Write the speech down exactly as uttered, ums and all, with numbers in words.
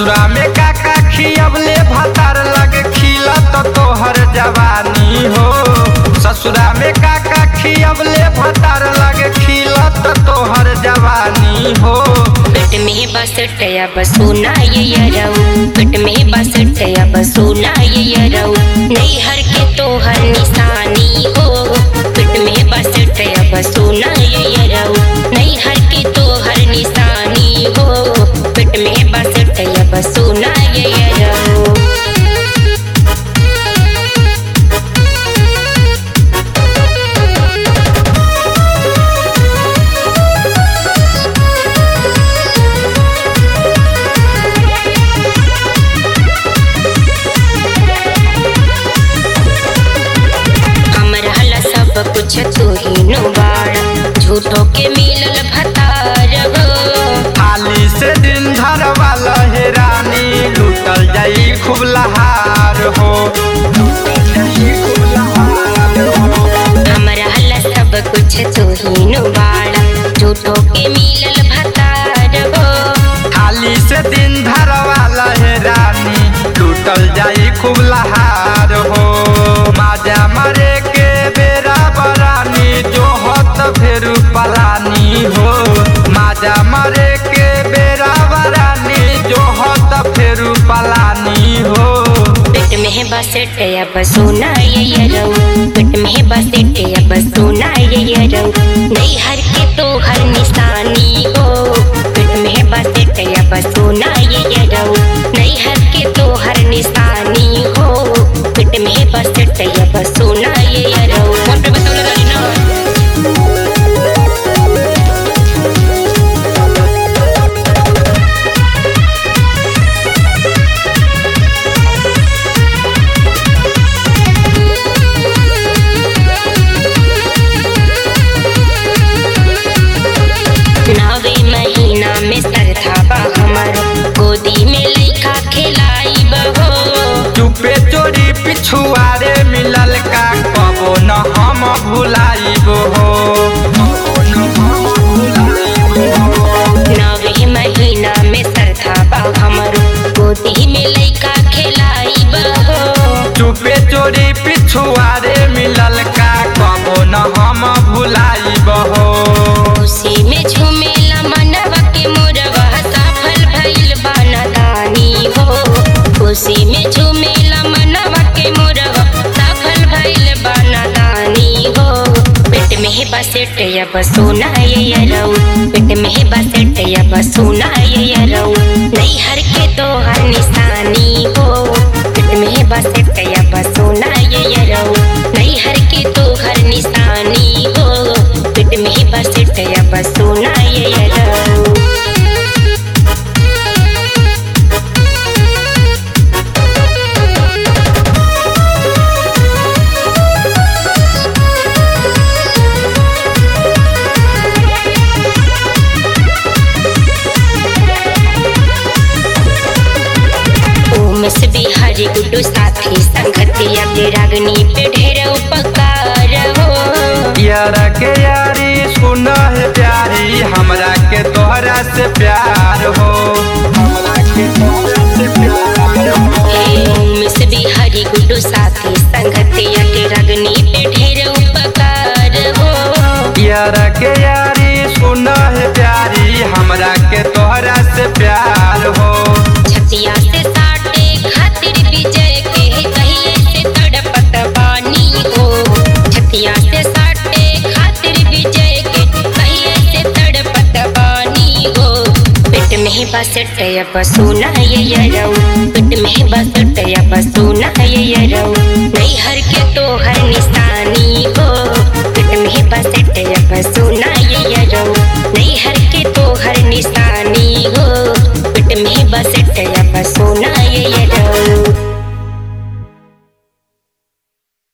ससुरा में काका खियबले भतार लगे खिला तो तोहर जवानी हो। ससुरा में काका खियबले भतार लगे खिला तो तोहर जवानी हो। पेट में बसटया बसोना ये यरऊ, पेट में बसटया बसोना ये यरऊ, नैहर के तोहर निशानी हो। पेट में बसटया बसोना ये यरऊ, नैहर के तोहर निशानी हो। पेट में बसटया बसोना ये यरऊ। कुछ तू ही नुबाड़ झूठों के मिलल भतार हो। थाली से दिन धर वाला है रानी लूटल जाई खूब लहार हो। हमरा हला सब कुछ तू ही नुबाड़ झूठों के मिलल भतार हो। थाली से दिन धर वाला है रानी लूटल जाई खूब लहार हो। माजा मरे के बेरा बरानी जो होत फिर पलानी हो। माजा मरे के बेरा बरानी जो होत फिर पलानी हो। पेट में बसटया बसोना ये यरऊ, पेट में बसटया बसोना ये यरऊ, नैहर के तोहर निशानी हो। पेट में बसटया बसोना ये यरऊ, नैहर के तोहर निशानी हो। पेट में बसटया बसोना ये यरऊ। मोर पे बसौले रही ना। नवे महीना में सरधाबा हमार गोदी में लइका खिलाई बहो। चुपे चोरी पिछुआरे मिलल का कबो न हम भुलाइबो हो। नवे महीना में सरधाबा हमार गोदी में लइका खिलाई बहो। चुपे चोरी पिछुआरे मिलल का कबो न हम भुलाइबो हो। खुशी में झूमेला मनवा के मोरवा सफल भइल बानादानी हो। खुशी में झूमेला मनवा के मोरवा सफल भइल बानादानी हो। पेट में बसटया बसोना ये यरऊ, पेट में बसटया बसोना ये यरऊ, नैहर के तोहर निशानी हो। पेट में बसटया बसोना ये यरऊ, नैहर के तोहर निशानी हो। पेट में बसटया बसोना ये यरऊ। उमेश बिहारी गुड्डू साथी संगतिया के रागनी पे ढेर उपकार हो। यारा के यारी सुना है प्यारी हमरा के तोहरा से प्यार हो। हमरा के तोहरा से प्यार हो। उमेश बिहारी गुड्डू साथी संगतिया के रागनी पे ढेर उपकार हो। यारा के यारी सुना है प्यारी हमरा के तोहरा से प्यार हो। छतिया से साटे खातिर विजय के कहिए से तड़पत बानी हो। छतिया से साटे खातिर विजय के कहिए से तड़पत बानी हो। पेट में बसटया बसोना ये यरऊ, पेट में बसटया बस